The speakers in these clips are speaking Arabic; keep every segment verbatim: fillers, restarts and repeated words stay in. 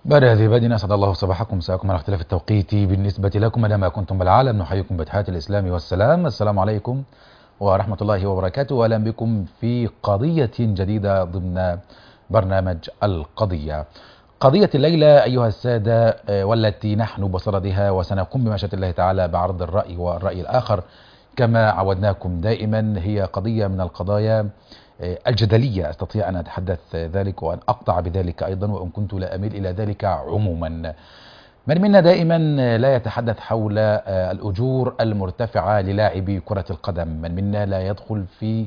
بعد هذه البدنة أسعد الله صباحكم مساءكم على اختلاف التوقيت بالنسبة لكم مدام كنتم بالعالم. نحييكم بتحيات الإسلام والسلام. السلام عليكم ورحمة الله وبركاته، وأهلا بكم في قضية جديدة ضمن برنامج القضية. قضية الليلة أيها السادة والتي نحن بصددها، وسنقوم بمشيئة الله تعالى بعرض الرأي والرأي الآخر كما عودناكم دائما، هي قضية من القضايا الجدلية، أستطيع أن أتحدث ذلك وأن أقطع بذلك أيضا، وإن كنت لا أميل إلى ذلك عموما. من منا دائما لا يتحدث حول الأجور المرتفعة للاعبي كرة القدم، من منا لا يدخل في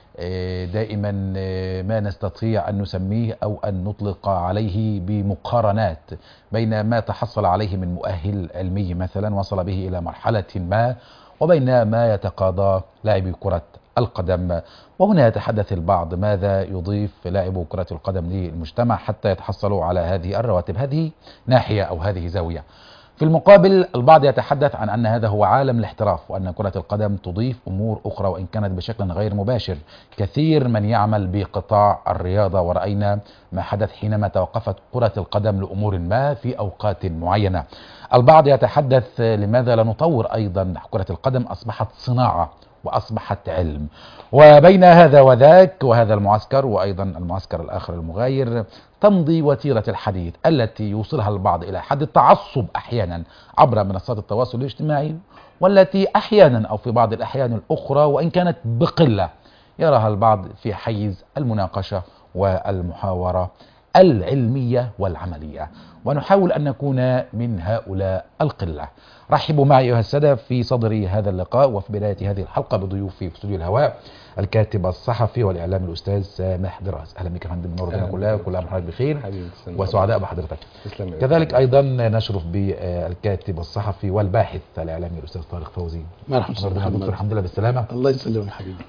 دائما ما نستطيع أن نسميه أو أن نطلق عليه بمقارنات بين ما تحصل عليه من مؤهل علمي مثلا وصل به إلى مرحلة ما، وبين ما يتقاضى لاعبي كرة القدم. وهنا يتحدث البعض ماذا يضيف لاعبو كرة القدم للمجتمع حتى يتحصلوا على هذه الرواتب. هذه ناحية أو هذه زاوية. في المقابل البعض يتحدث عن أن هذا هو عالم الاحتراف، وأن كرة القدم تضيف أمور أخرى وإن كانت بشكل غير مباشر. كثير من يعمل بقطاع الرياضة، ورأينا ما حدث حينما توقفت كرة القدم لأمور ما في أوقات معينة. البعض يتحدث لماذا لا نطور أيضا كرة القدم، أصبحت صناعة وأصبحت علم. وبين هذا وذاك وهذا المعسكر وأيضا المعسكر الآخر المغاير تمضي وتيرة الحديث التي يوصلها البعض إلى حد التعصب أحيانا عبر منصات التواصل الاجتماعي، والتي أحيانا أو في بعض الأحيان الأخرى وإن كانت بقلة يراها البعض في حيز المناقشة والمحاورة العلمية والعملية، ونحاول أن نكون من هؤلاء القلة. رحبوا معي أيها السادة في صدر هذا اللقاء وفي بداية هذه الحلقة بضيوفي في استوديو الهواء الكاتب الصحفي والإعلام الأستاذ سامح دراز. أهلا بك يا فندم، منور بنا كلها وكل عام وحضرتك بخير وسعداء بحضرتك. كذلك أيضا نشرف بالكاتب الصحفي والباحث الإعلامي الأستاذ طارق فوزي. مرحبا دكتور، الحمد لله بالسلامة. الله يسلمك حبيبي.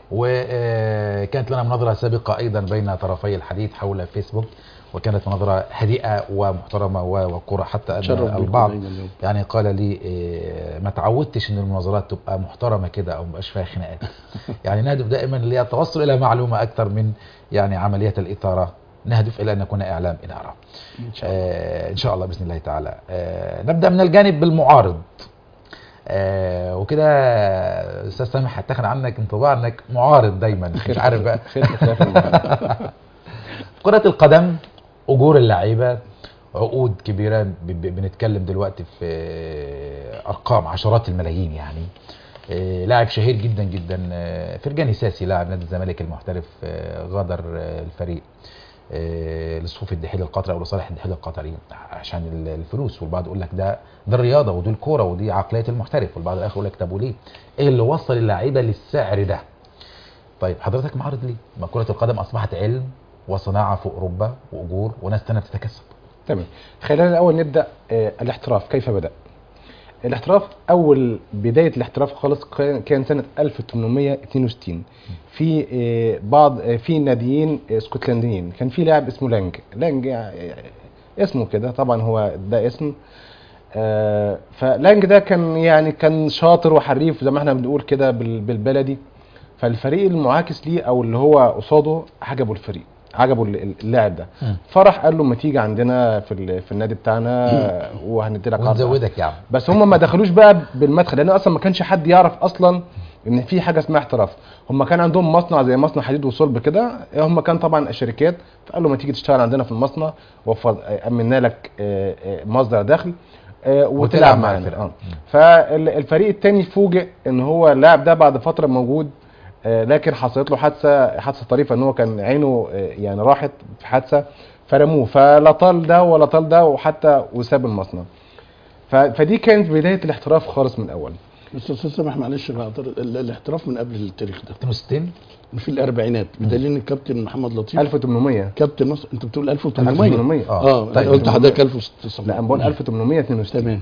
وكانت لنا مناظرة سابقة أيضا بين طرفي الحديث حول فيسبوك، وكانت مناظرة هادئة ومحترمة وقرى، حتى أن البعض يعني قال لي ما تعودتش ان المناظرات تبقى محترمة كده او مبقاش فيها خناقات. يعني نهدف دائما للتوصل الى معلومة اكثر من يعني عملية الإثارة، نهدف الى ان نكون اعلام إنارة ان شاء الله. آه ان شاء الله باذن الله تعالى. آه نبدأ من الجانب بالمعارض. آه وكده استاذ سامح هتاخد عنك انطباع انك معارض دايما، مش عارف بقى. كرة القدم، اجور اللعيبه، عقود كبيرة، بنتكلم دلوقتي في أرقام عشرات الملايين. يعني لاعب شهير جدا جدا فرجاني ساسي لاعب نادي الزمالك المحترف غادر الفريق لصفوف الدحيل القطري او لصالح الدحيل القطري عشان الفلوس، والبعض يقول لك ده ده الرياضه ودي الكوره ودي عقليه المحترف، والبعض الاخر يقول لك طب وليه؟ ايه اللي وصل اللعيبه للسعر ده؟ طيب حضرتك معارض ليه؟ ما كره القدم اصبحت علم وصناعه في اوروبا واجور وناس تانيه بتتكسب. تمام. خلينا الاول نبدا. آه الاحتراف كيف بدا؟ الاحتراف اول بدايه الاحتراف خالص كان سنه ألف وثمانمائة واثنين وستين في آه بعض آه في ناديين آه اسكتلنديين. كان في لاعب اسمه لانج لانج آه اسمه كده، طبعا هو ده اسم. آه فلانج ده كان يعني كان شاطر وحريف زي ما احنا بنقول كده بالبلدي. فالفريق المعاكس ليه او اللي هو قصاده عجبه الفريق، عجبه اللاعب ده، فرح قال له ما تيجي عندنا في في النادي بتاعنا وهندي لك عرض ونزودك يعني. بس هم ما دخلوش بقى بالمدخل، لان اصلا ما كانش حد يعرف اصلا ان في حاجه اسمها احتراف. هم كان عندهم مصنع زي مصنع حديد وصلب كده، هم كان طبعا شركات، فقال له ما تيجي تشتغل عندنا في المصنع وفر امنا لك مصدر دخل وتلعب معانا. اه فالفريق الثاني فوجئ ان هو اللاعب ده بعد فتره موجود، لكن حصلت له حادثه حادثه طريفه، ان هو كان عينه يعني راحت في حادثه فرموه، فلا طال ده ولا طال ده وحتى وساب المصنع. فدي كانت بدايه الاحتراف خالص من الاول. بس استاذ سامح معلش بقى، الاحتراف من قبل التاريخ ده اثنين وستين في الاربعينات، بدليل ان الكابتن محمد لطيف ألف وثمانمائة كابتن مصر. انت بتقول ألف وثمانمائة؟ اه, آه. طيب قلت حضرتك ألف وتسعمائة. لا انا بقول ألف وثمانمائة واثنين وستين. تمام.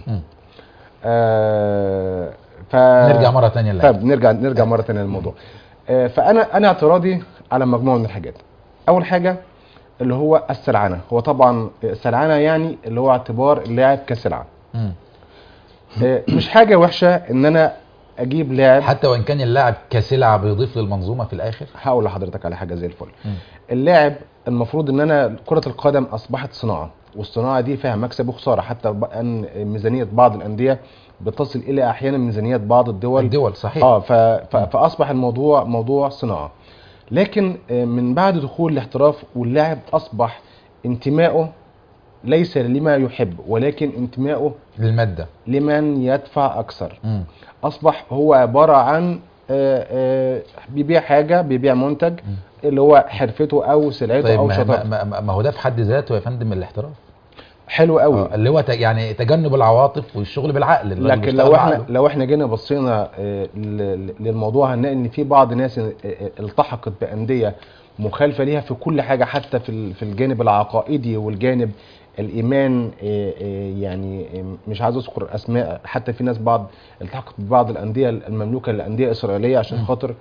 آه ف نرجع مره ثانيه. طيب نرجع نرجع مره ثانيه للموضوع. آه فانا انا اعتراضي على مجموعه من الحاجات. اول حاجه اللي هو السلعنه. هو طبعا السلعنه يعني اللي هو اعتبار اللاعب كسلعه. آه مش حاجه وحشه ان انا اجيب لاعب حتى وان كان اللاعب كسلعه بيضيف للمنظومه في الاخر. هقول لحضرتك على حاجه زي الفل. اللاعب المفروض ان انا كره القدم اصبحت صناعه، والصناعه دي فيها مكسب وخساره، حتى ان ميزانيه بعض الانديه بتصل الى احيانا ميزانيات بعض الدول الدول صحيح. اه ف... ف... فاصبح الموضوع موضوع صناعه. لكن من بعد دخول الاحتراف واللاعب اصبح انتمائه ليس لما يحب، ولكن انتمائه للماده، لمن يدفع اكثر. م. اصبح هو عباره عن آآ آآ بيبيع حاجه، بيبيع منتج م. اللي هو حرفته او سلعته طيب او ما, شطارته. ما, ما, ما هو ده في حد ذاته يا فندم الاحتراف حلو قوي، آه اللي هو ت... يعني تجنب العواطف والشغل بالعقل. لكن لو احنا لو احنا جينا بصينا للموضوع هنلاقي ان في بعض الناس التحقت بانديه مخالفه ليها في كل حاجه، حتى في في الجانب العقائدي والجانب الايمان. يعني مش عايز اذكر اسماء، حتى في ناس بعض التحقت ببعض الانديه المملوكه للانديه الاسرائيليه عشان خاطر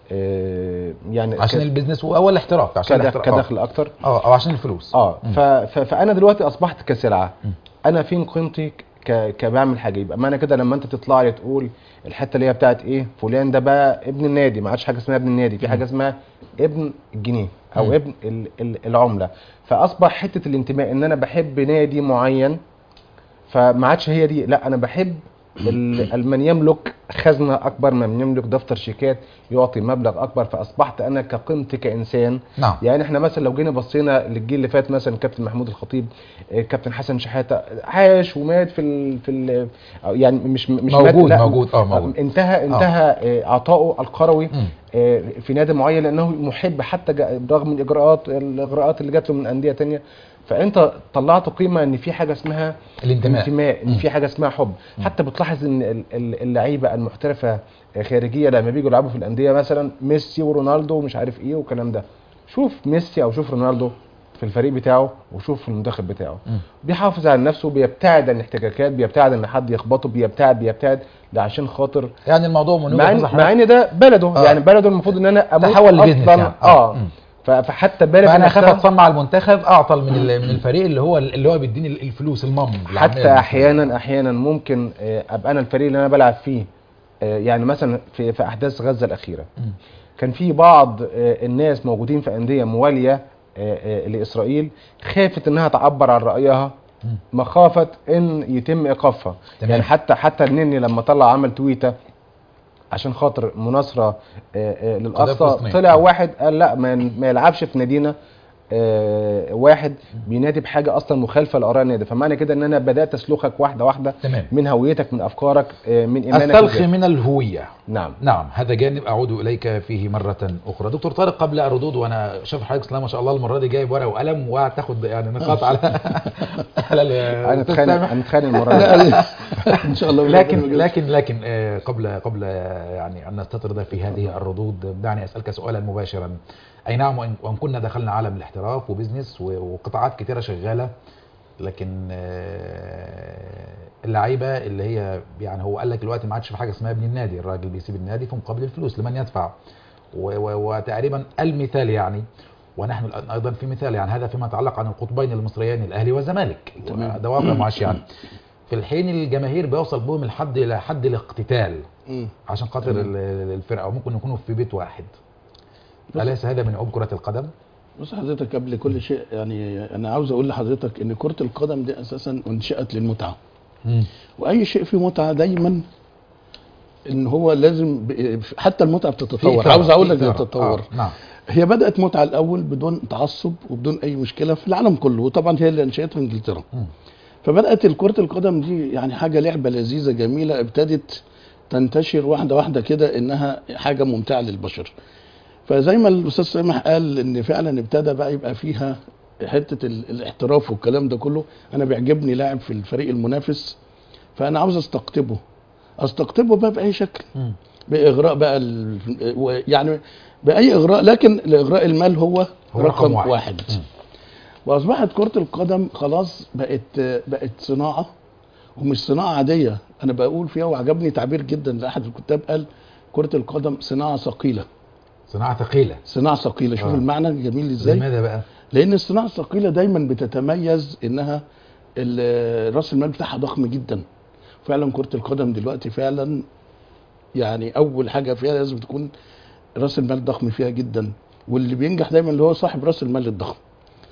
يعني عشان البيزنس او الاحتراف، عشان كدخل, كدخل اكتر اه او عشان الفلوس. اه فانا دلوقتي اصبحت كسلعه. انا فين قيمتي كبعمل حاجه؟ يبقى معنى كده لما انت تطلع لي تقول الحته اللي هي بتاعت ايه، فلان ده بقى ابن النادي، ما عادش حاجه اسمها ابن النادي، في حاجه اسمها ابن الجنيه او م. ابن ال ال العمله. فاصبح حته الانتماء ان انا بحب نادي معين، فما عادش هي دي، لا انا بحب من يملك خزنه اكبر، من يملك دفتر شيكات يعطي مبلغ اكبر. فاصبحت انا كقيمتي كانسان. نعم. يعني احنا مثلا لو جينا بصينا للجيل اللي فات، مثلا كابتن محمود الخطيب، كابتن حسن شحاته، عاش ومات في ال في ال يعني مش مش موجود مات، لا موجود اه موجود انتهى انتهى آه. عطاؤه القروي آه في نادي معين، لانه محب حتى رغم الاجراءات الاجراءات اللي جات له من انديه ثانيه. فانت طلعت قيمه ان في حاجه اسمها الانتماء، انتماء، ان في حاجه اسمها حب. م. حتى بتلاحظ ان اللعيبه المحترفه خارجيه لما بييجوا يلعبوا في الانديه، مثلا ميسي ورونالدو ومش عارف ايه والكلام ده، شوف ميسي او شوف رونالدو في الفريق بتاعه وشوف في المنتخب بتاعه، م. بيحافظ على نفسه، بيبتعد عن الاحتكاكات، بيبتعد ان حد يخبطه، بيبتعد بيبتعد ده عشان خاطر يعني الموضوع من مع, مع ان ده بلده. آه. يعني بلده المفروض ان انا اموت تحول لبيزنس يعني. اه, آه. فحتى بالك انا اخاف اتصنع المنتخب اعطل من من الفريق اللي هو اللي هو بيديني الفلوس المام. حتى احيانا احيانا ممكن ابقى انا الفريق اللي انا بلعب فيه، يعني مثلا في في احداث غزه الاخيره م. كان في بعض الناس موجودين في انديه مواليه لاسرائيل خافت انها تعبر عن رايها مخافه ان يتم ايقافها. يعني حتى حتى النني لما طلع عمل تويته عشان خاطر مناصره للاقصى، طلع واحد قال لا ما يلعبش في نادينا واحد بينادي بحاجه اصلا مخالفه لاراء النادي. فمعنى كده ان انا بدات اسلخك واحده واحده تمام. من هويتك، من افكارك، من ايمانك، السلخ من الهويه. نعم نعم هذا جانب اعود اليك فيه مره اخرى. دكتور طارق، قبل الردود، وانا شايف حضرتك ما شاء الله المره دي جايب ورقه وقلم وهتاخد يعني نقاط على على هنتخانق هنتخانق المره دي ان شاء الله. لكن لكن لكن قبل قبل يعني ان نستطرد في هذه الردود، دعني اسالك سؤالا مباشرا. اي نعم، وان كنا دخلنا عالم الاحتراف وبزنس وقطاعات كثيره شغاله، لكن اللعيبه اللي هي يعني هو قال لك دلوقتي ما عادش في حاجه اسمها ابن النادي، الراجل بيسيب النادي في مقابل الفلوس لمن يدفع. وتقريبا المثال يعني، ونحن الان ايضا في مثال يعني، هذا فيما يتعلق عن القطبين المصريين الاهلي والزمالك، ده واقع معاش يعني. في الحين الجماهير بيوصل بهم الحد الى حد الاقتتال عشان خاطر الفرقه، وممكن يكونوا في بيت واحد. أليس هذا من عيوب كرة القدم؟ بص حضرتك، قبل كل شيء يعني انا عاوز اقول لحضرتك ان كرة القدم دي اساسا انشأت للمتعة. مم. واي شيء فيه متعة دايما ان هو لازم حتى المتعة بتتطور. عاوز اقول لك بتتطور. آه. نعم. هي بدأت متعة الاول بدون تعصب وبدون اي مشكلة في العالم كله، وطبعا هي اللي انشأتها انجلترا. مم. فبدأت كرة القدم دي يعني حاجة لعبة لذيذة جميلة، ابتدت تنتشر واحدة واحدة كده انها حاجة ممتعة للبشر. فزي ما الاستاذ سامح قال ان فعلا ابتدى بقى يبقى فيها حته الاحتراف والكلام ده كله. انا بيعجبني لاعب في الفريق المنافس، فانا عاوز استقطبه استقطبه بقى باي شكل، م. باغراء بقى يعني باي اغراء، لكن لاغراء المال هو, هو رقم, رقم واحد, واحد. واصبحت كره القدم خلاص بقت بقت صناعه، ومش صناعه عاديه. انا بقول فيها وعجبني تعبير جدا لاحد الكتاب، قال كره القدم صناعه ثقيله. صناعة ثقيلة. صناعة ثقيلة. شوف آه. المعنى جميل ازاي. لماذا بقى؟ لأن الصناعة الثقيلة دايما بتتميز إنها رأس المال بتاعها ضخم جدا. فعلا كرة القدم دلوقتي فعلا يعني أول حاجة فيها لازم تكون رأس المال ضخم فيها جدا، واللي بينجح دايما اللي هو صاحب رأس المال الضخم.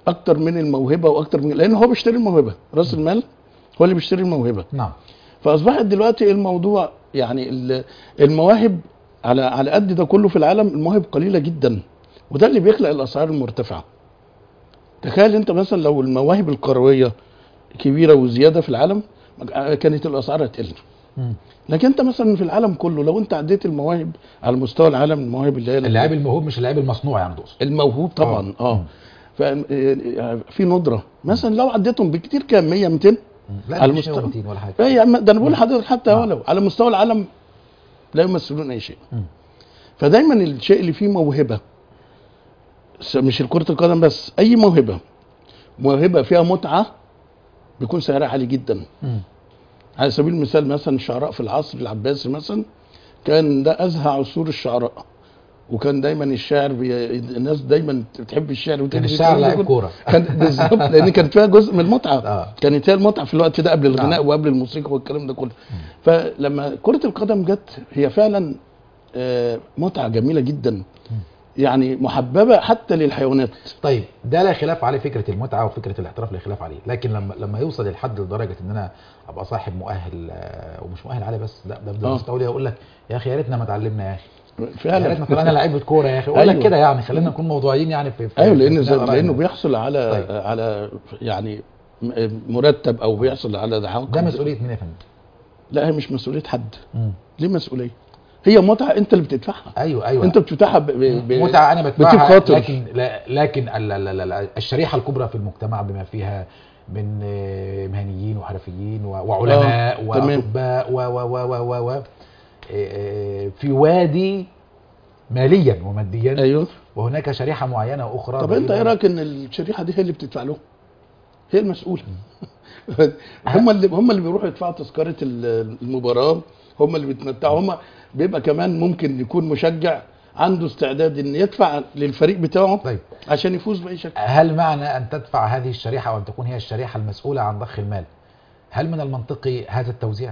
اكتر من الموهبه واكتر من، لان هو بيشتري الموهبه، راس المال هو اللي بيشتري الموهبه. نعم. فاصبحت دلوقتي الموضوع يعني ال- المواهب على على قد ده كله في العالم، المواهب قليله جدا، وده اللي بيخلق الاسعار المرتفعه. تخيل انت مثلا لو المواهب الكرويه كبيره وزياده في العالم كانت الاسعار هتقل. مم. لكن انت مثلا في العالم كله لو انت عديت المواهب على مستوى العالم، المواهب اللي هي اللاعب الموهوب مش اللاعب المصنوع يعني تقصد؟ الموهوب طبعا آه. اه ففي ندره مثلا لو عديتهم بكتير كام مية ميتين لا على مش المستوى- ميتين ولا حاجه. ايه يا عم، ده انا بقول لحضرتك حتى آه. ولو على مستوى العالم لا يمثلون اي شيء. مم. فدايما الشيء اللي فيه موهبه، س- مش كرة القدم بس، اي موهبه موهبه فيها متعه بيكون سعرها عالي جدا. مم. على سبيل المثال مثلا الشعراء في العصر العباسي مثلا كان ده ازهى عصور الشعراء، وكان دايما الشاعر بي... الناس دايما بتحب الشعر كان وتجري الشاعر الكلام ده لاعب كله. كوره. كان بالظبط، لان كانت فيها جزء من المتعه. آه. كانت هي المتعه في الوقت ده قبل الغناء نعم. وقبل الموسيقى والكلام ده كله. فلما كره القدم جت هي فعلا آه، متعه جميله جدا، يعني محببه حتى للحيوانات. طيب ده لا خلاف عليه، فكره المتعه وفكره الاحتراف لا خلاف عليه، لكن لما لما يوصل الحد لدرجه ان انا ابقى صاحب مؤهل، آه، ومش مؤهل عالي بس، لا ده ده آه. مستوى يقول لك يا اخي يا ريتنا ما اتعلمنا يا اخي، يا فعلا ريتنا طلعنا لعيبه كوره يا اخي، اقول لك أيوة. كده يعني، خلينا نكون موضوعيين يعني في, في ايوه، لان في زي- آراء لانه الناس. بيحصل على طيب. على يعني م- مرتب او بيحصل على دعوات. ده مسؤوليه مين يا فندم؟ لا، هي مش مسؤوليه حد. مم. ليه مسؤوليه؟ هي متعه انت اللي بتدفعها. ايوه ايوه انت بتدفعها ب... ب... ب... متعه انا بطيب بدفعها، خاطر. لكن لا لكن ال- ال- ال- الشريحه الكبرى في المجتمع بما فيها من آه، مهنيين وحرفيين و- وعلماء آه، تمام. واطباء و و و و و و آه، في وادي ماليا وماديا، ايوه. وهناك شريحه معينه اخرى. طب انت ايه رايك ان الشريحه دي هي اللي بتدفع لهم؟ هي المسؤوله. هم اللي هم اللي بيروحوا يدفعوا تذكره ال- المباراه، هم اللي بيتمتعوا، هم بيبقى كمان ممكن يكون مشجع عنده استعداد ان يدفع للفريق بتاعه طيب عشان يفوز باي شكل. هل معنى ان تدفع هذه الشريحه وان تكون هي الشريحه المسؤوله عن ضخ المال، هل من المنطقي هذا التوزيع؟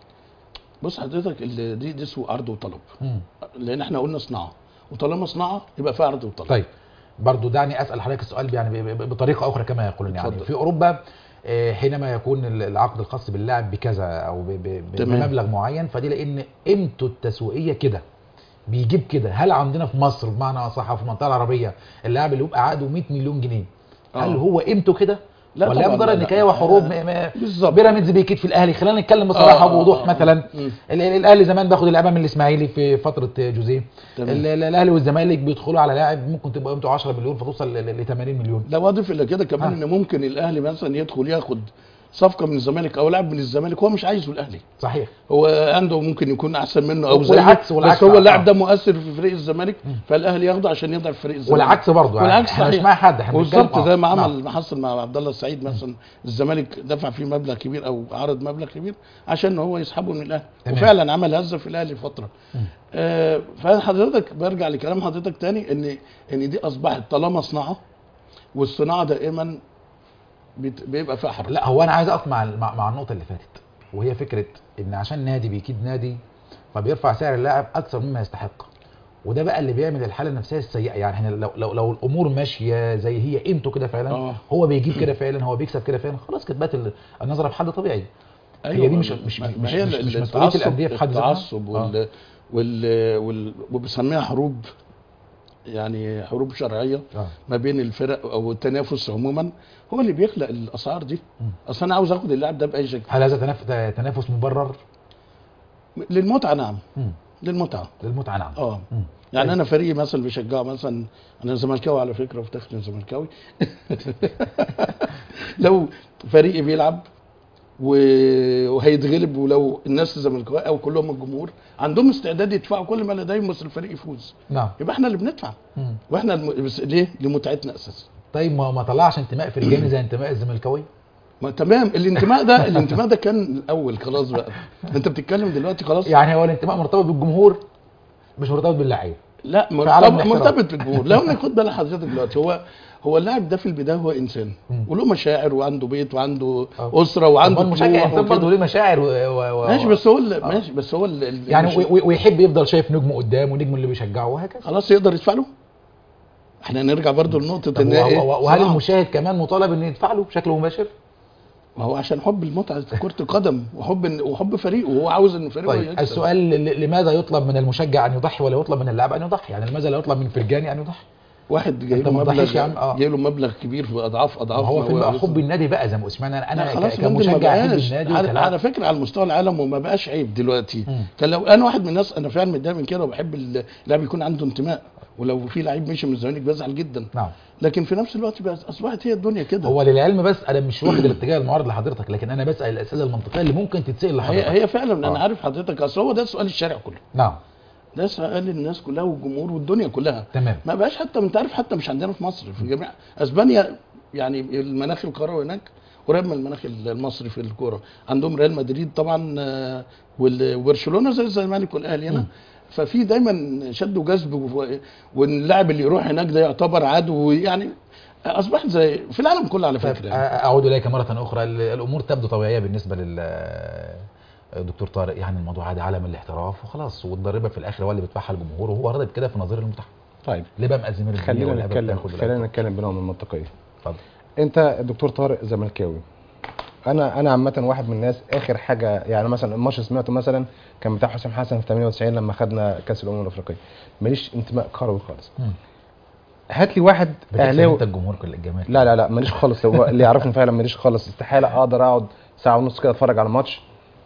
بص حضرتك، ال- دي دي سوق عرض وطلب، مم. لان احنا قلنا صناعه، وطالما صناعه يبقى فيها عرض وطلب. طيب برضو دعني اسال حضرتك السؤال يعني ب- ب- بطريقه اخرى كما يقولون، يعني اتفضل. في اوروبا آه، حينما يكون ال- العقد الخاص باللاعب بكذا او ب- ب- تمام. بمبلغ معين، فدي لان قيمته التسويقيه كده بيجيب كده. هل عندنا في مصر بمعنى اصح في المنطقه العربيه اللاعب اللي يبقى عقده مية مليون جنيه هل آه. هو قيمته كده؟ لا ولا طبعاً، يفضل لا، النكايه لا. وحروب آه، م- م- بالظبط. بيراميدز بيكيد في الاهلي؟ خلينا نتكلم بصراحه آه، وبوضوح. آه، آه. مثلا مم. ال- ال- الاهلي زمان بياخد اللعيبه من الاسماعيلي في فتره جوزيه، تمام. ال- ال- الاهلي والزمالك بيدخلوا على لاعب ممكن تبقى قيمته عشرة مليون فتوصل ل ثمانين مليون. لا، واضيف الى كده كمان آه. ان ممكن الاهلي مثلا يدخل ياخد صفقه من الزمالك او لاعب من الزمالك هو مش عايزه الاهلي، صحيح. هو عنده ممكن يكون احسن منه او زيه، والعكس- والعكس. بس هو اللاعب آه. ده مؤثر في فريق الزمالك فالاهلي ياخده عشان يضعف فريق الزمالك. والعكس برضه يعني والعكس احنا مش صحيح. مع حد، احنا بالظبط بنتكلم- زي ما آه. عمل نعم. ما حصل مع عبد الله السعيد مثلا، الزمالك دفع فيه مبلغ كبير او عرض مبلغ كبير عشان هو يسحبه من الاهلي، تمام. وفعلا عمل هزه في الاهلي فتره. آه فحضرتك برجع لكلام حضرتك تاني ان ان دي اصبحت طالما صناعه، والصناعه دائما بت- بيبقى فيها حرج. لا هو انا عايز اقف مع مع مع النقطه اللي فاتت، وهي فكره ان عشان نادي بيكيد نادي فبيرفع سعر اللاعب اكثر مما يستحق، وده بقى اللي بيعمل الحاله النفسيه السيئه. يعني احنا لو لو, لو الامور ماشيه زي هي قيمته كده فعلا، آه. هو بيجيب كده فعلا، هو بيكسب كده فعلا، خلاص كانت بقت ال- النظره في حد طبيعي. هي دي مش مش ما- مش ما مش, هي مش, مش ال- مسؤوليه التعصب- الانديه في حد ذاتها. التعصب وال وال وال وبسميها حروب، يعني حروب شرعيه آه. ما بين الفرق او التنافس عموما هو اللي بيخلق الاسعار دي. مم. اصل انا عاوز اخد اللاعب ده باي شكل هل هذا تنف- تنافس مبرر؟ للمتعه. نعم، مم. للمتعه. للمتعه نعم. اه مم. يعني طيب. انا فريقي مثلا بيشجعه، مثلا انا زملكاوي على فكره وفتخر زملكاوي. لو فريقي بيلعب و- وهيتغلب، ولو الناس الزملكاويه او كلهم الجمهور عندهم استعداد يدفعوا كل ما لديهم بس الفريق يفوز، نعم. يبقى احنا اللي بندفع. مم. واحنا الم... بس ليه؟ لمتعتنا اساسا. طيب ما ما طلعش انتماء فرجاني زي انتماء الزملكاوي؟ ما تمام، الانتماء ده الانتماء ده كان الاول، خلاص بقى انت بتتكلم دلوقتي خلاص. يعني هو الانتماء مرتبط بالجمهور مش مرتبط باللعيب. لا في عالم مرتبط, الاحتراف. مرتبط بالجمهور. لو انا خد بالك حضرتك دلوقتي، هو هو اللاعب ده في البدايه هو انسان مم. وله مشاعر وعنده بيت وعنده آه. اسره وعنده طب المشجع طموح انسان وكده. برضه ليه مشاعر و... و... و... ماشي، بس هو ال- ماشي بس هو ال- ال- يعني مش- و... و- ويحب يفضل شايف نجمه قدامه ونجمه اللي بيشجعه وهكذا. خلاص يقدر يدفع له. احنا نرجع برضو لنقطه طب ان وه- ايه وه- وهل صراحة. المشاهد كمان مطالب انه يدفع له بشكل مباشر؟ ما هو عشان حب المتعه في كره القدم وحب إن- وحب فريقه وهو عاوز ان فريقه طيب يكسب. السؤال ل- لماذا يطلب من المشجع ان يضحي ولا يطلب من اللاعب ان يضحي؟ يعني لماذا لا يطلب من فرجاني ان يضحي؟ واحد جاي أنت له ما تضحيش يا عم، مبلغ آه. جاي له مبلغ كبير في اضعاف اضعاف هو ما في بقى هو حب النادي بقى زي ما اسمعنا لا انا خلاص ك- يا فندم، ما كمشجع احب بقاش النادي على, وكلاعب. على فكره على مستوى العالم وما بقاش عيب دلوقتي. مم. كان لو انا واحد من الناس انا فعلا متضايق من كده وبحب اللاعب يكون عنده انتماء، ولو في لعيب مشي من الزمالك بزعل جدا، نعم. لكن في نفس الوقت بقى اصبحت هي الدنيا كده. هو للعلم بس انا مش واخد الاتجاه المعارض لحضرتك، لكن انا بسال الاسئله المنطقيه اللي ممكن تتسال لحضرتك. هي هي فعلا انا آه. عارف حضرتك، اصل هو ده سؤال الشارع كله، نعم ده سؤال الناس كلها والجمهور والدنيا كلها. تمام. ما بقاش حتى انت عارف حتى مش عندنا في مصر، في جميع اسبانيا يعني المناخ الكروي هناك قريب من المناخ المصري في الكوره، عندهم ريال مدريد طبعا آه، وال- وبرشلونه زي الزمالك والاهلي هنا. مم. ففي دايما شد وجذب و- واللاعب اللي يروح هناك ده يعتبر عدو يعني. اصبحت زي في العالم كله على طيب فكره يعني. اعود اليك مره اخرى. ال- الامور تبدو طبيعيه بالنسبه لل دكتور طارق، يعني الموضوع عادي، عالم الاحتراف وخلاص، والضريبه في الاخر هو اللي بيدفعها الجمهور وهو راضي بكده في نظير المتحف. طيب ليه بقى مأزمين الدنيا خلينا واللعيبة نتكلم بتاخد خلينا واللعيبة نتكلم بنوع من المنطقيه. اتفضل. انت الدكتور طارق زملكاوي، انا انا عامه واحد من الناس اخر حاجه يعني مثلا الماتش سمعته مثلا كان بتاع حسام حسن في ثمانية وتسعين لما خدنا كاس الامم الافريقيه، ماليش انتماء كروي خالص. مم. هات لي واحد بتكسب اهلاوي. انت الجمهور كل الجماهير. لا لا لا ماليش خالص، لو اللي يعرفني فعلا ماليش خالص، استحاله اقدر اقعد ساعه ونص كده اتفرج على ماتش.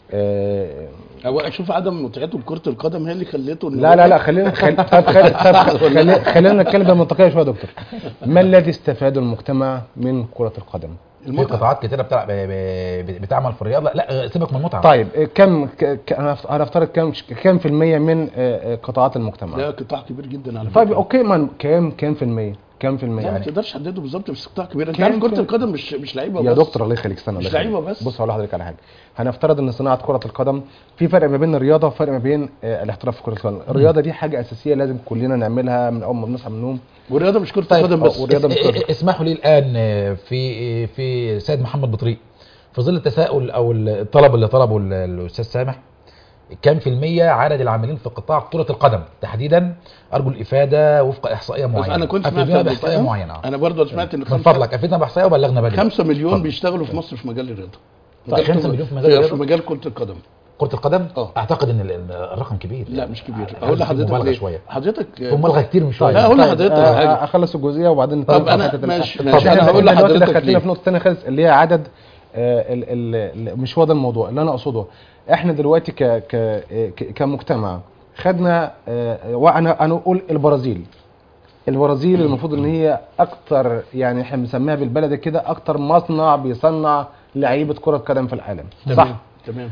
آه هو اشوف عدم متعته لكره القدم هي اللي خلته إن لا هو- لا لا خلينا خل... طب خل... طب خلي... خلينا نتكلم بمنطقيه شويه يا دكتور. ما الذي استفاده المجتمع من كره القدم؟ في المتعه. قطاعات كتيره بتلعب ب- ب- بتعمل في الرياضه. لا لا سيبك من المتعه. طيب آه، كم ك... ك... أنا هفت- هنفترض كم كم في المية من آه، آه، قطاعات المجتمع؟ ده قطاع كبير جدا على فكره. طيب اوكي ما كام كام في المية؟ كام في المية لا ما يعني؟ تقدرش تحدده بالظبط بس قطاع كبير. انت كام- عارف كره كام- القدم مش مش لعيبه بس يا دكتور الله يخليك استنى مش الله يخليك. لعيبة بس. بص هقول لحضرتك على حاجه. هنفترض ان صناعه كره القدم في فرق ما بين الرياضه وفرق ما بين آه، الاحتراف في كره القدم. الرياضه دي حاجه اساسيه لازم كلنا نعملها من اول ما بنصحى من النوم. والرياضه مش كره طيب، القدم آه، بس. والرياضة مش كرة. اسمحوا لي الان في في سيد محمد بطريق، في ظل التساؤل او الطلب اللي طلبه ال- الاستاذ سامح، كم في المية عدد العاملين في قطاع كرة القدم تحديدا؟ ارجو الافادة وفق احصائية بس معينة. انا كنت سمعت أفيدونا قبل باحصائية كده. معينة. انا برضه سمعت ان من خمسة فضلك افيدنا باحصائية وبلغنا بدري. خمسة مليون اتفضل. بيشتغلوا في مصر في مجال الرياضه. طيب، خمسة مليون في مجال في, الرياضة؟ في مجال كره القدم. كرة القدم؟ اه. اعتقد ان ال- ال- الرقم كبير. لا مش كبير. يعني اقول في لحضرتك مبالغة ليه؟ شوية. حضرتك في مبالغة كتير مش شوية. لا، أقول لحضرتك آه، على حاجة. آه، اخلص الجزئيه وبعدين طب نتكلم عن أنا حتة ماشي، ال- ماشي، طب أنا احنا هقول دلوقتي لحضرتك دخلتنا ليه. في نقطه ثانيه خالص اللي هي عدد آه، ال- ال- ال- مش هو ده الموضوع اللي انا اقصده. احنا دلوقتي ك ك ك- كمجتمع خدنا آه، وانا انا اقول البرازيل. البرازيل المفروض ان هي اكتر يعني احنا بنسميها بالبلد كده اكتر مصنع بيصنع لعيبه كره قدم في العالم. تمام. صح. تمام.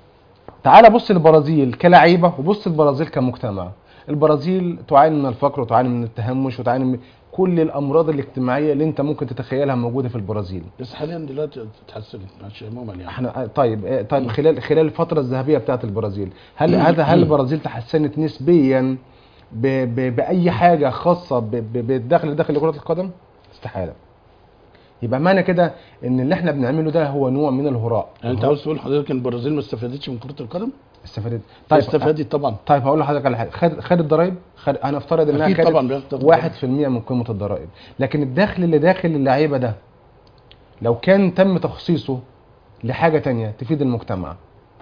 تعال بص البرازيل كلعيبه وبص البرازيل كمجتمع. البرازيل تعاني من الفقر وتعاني من التهمش وتعاني من كل الامراض الاجتماعيه اللي انت ممكن تتخيلها موجوده في البرازيل. بس حاليا دلوقتي اتحسنت ماشي عموما يعني. احنا طيب آه، طيب خلال خلال الفتره الذهبيه بتاعت البرازيل هل هذا هل البرازيل تحسنت نسبيا ب ب باي حاجه خاصه ب- ب- بالدخل داخل كره القدم؟ استحاله. يبقى معنى كده ان اللي احنا بنعمله ده هو نوع من الهراء. يعني انت عاوز تقول حضرتك ان البرازيل ما استفادتش من كره القدم؟ استفادت. طيب طيب استفادت طبعا. طيب هقول لحضرتك على حاجه. خد خد الضرايب، خد هنفترض انها اكيد خدت طبعا بياخد واحد في المية من قيمه الضرائب، لكن الدخل اللي داخل اللعيبه ده لو كان تم تخصيصه لحاجه تانية تفيد المجتمع،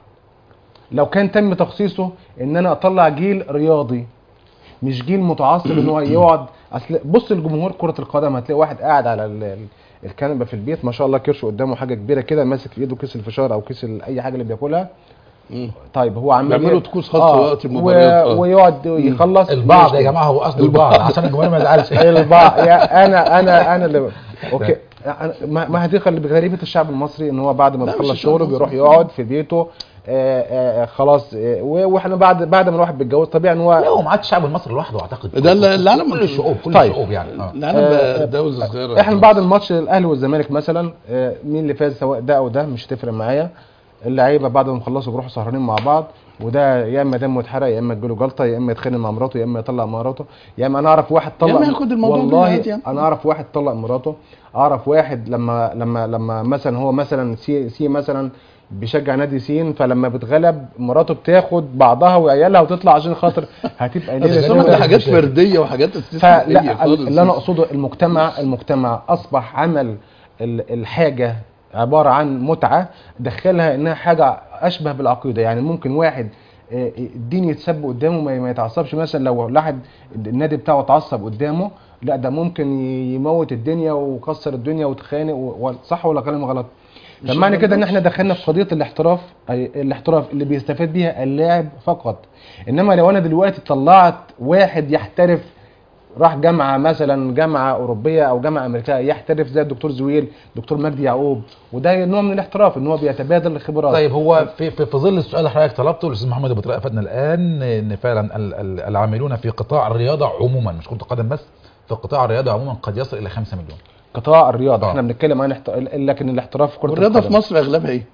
لو كان تم تخصيصه ان انا اطلع جيل رياضي مش جيل متعصب ان هو يقعد. اصل بص الجمهور كره القدم هتلاقي واحد قاعد على ال- ال- الكنبه في البيت ما شاء الله كرشه قدامه حاجه كبيره كده ماسك في ايده كيس الفشار او كيس ال- اي حاجه اللي بياكلها. مم. طيب هو عمال بيعملوا إيه؟ طقوس خاصة وقت المباريات، و... آه. ويقعد يخلص البعض يا جماعة هو قصده البعض عشان الجمهور ما يزعلش. البعض يا انا انا انا اللي اوكي أنا- ما ما هدي خلي غريبه الشعب المصري ان هو بعد ما لا، مش بيخلص الشعب شغله بيروح المصري. يقعد في بيته. آه، آه، خلاص آه، و- واحنا بعد بعد ما الواحد بيتجوز طبيعي ان لا هو هو ما عادش الشعب المصري لوحده اعتقد. ده ال- العالم كل الشعوب كل طيب. الشعوب يعني. اه. العالم آه، بقى دوله صغيره. احنا بعد الماتش الاهلي والزمالك مثلا آه، مين اللي فاز سواء ده او ده مش هتفرق معايا. اللعيبه بعد ما يخلصوا بيروحوا سهرانين مع بعض وده يا اما دمه يتحرق يا اما تجيله جلطه يا اما يتخانق مع مراته يا اما يطلق مراته يا اما انا اعرف واحد طلق يا إما ياخد الموضوع والله بالعادي يعني. انا اعرف واحد طلق مراته. اعرف واحد لما لما لما مثلا هو مثلا سي, سي مثلا بيشجع نادي سين، فلما بتغلب مراته بتاخد بعضها وعيالها وتطلع عشان خاطر هتبقى ليله بس هم سوداء. دي حاجات فرديه وحاجات استثنائيه فلا، خالص. اللي انا اقصده المجتمع المجتمع اصبح عمل ال- الحاجه عباره عن متعه، دخلها انها حاجه اشبه بالعقيده. يعني ممكن واحد آه، الدين يتسب قدامه ما ما يتعصبش، مثلا لو لاحد النادي بتاعه اتعصب قدامه، لا ده ممكن يموت الدنيا ويكسر الدنيا ويتخانق و- و- صح ولا كلام غلط؟ مش طب معنى كده ان الجمهور. احنا دخلنا في قضيه الاحتراف، أي الاحتراف اللي بيستفاد بيها اللاعب فقط. انما لو انا دلوقتي طلعت واحد يحترف، راح جامعه مثلا جامعه اوروبيه او جامعه امريكيه يحترف زي الدكتور زويل، دكتور مجدي يعقوب، وده نوع من الاحتراف ان هو بيتبادل الخبرات. طيب هو في في, في ظل السؤال اللي حضرتك طلبته الاستاذ محمد ابو طارق افادنا الان ان فعلا ال- ال- العاملون في قطاع الرياضه عموما، مش كره القدم بس، في قطاع الرياضه عموما قد يصل الى خمسة مليون. قطاع الرياضه آه. احنا بنتكلم عن احت... لكن الاحتراف في كره والرياضه في القدم مصر اغلبها ايه؟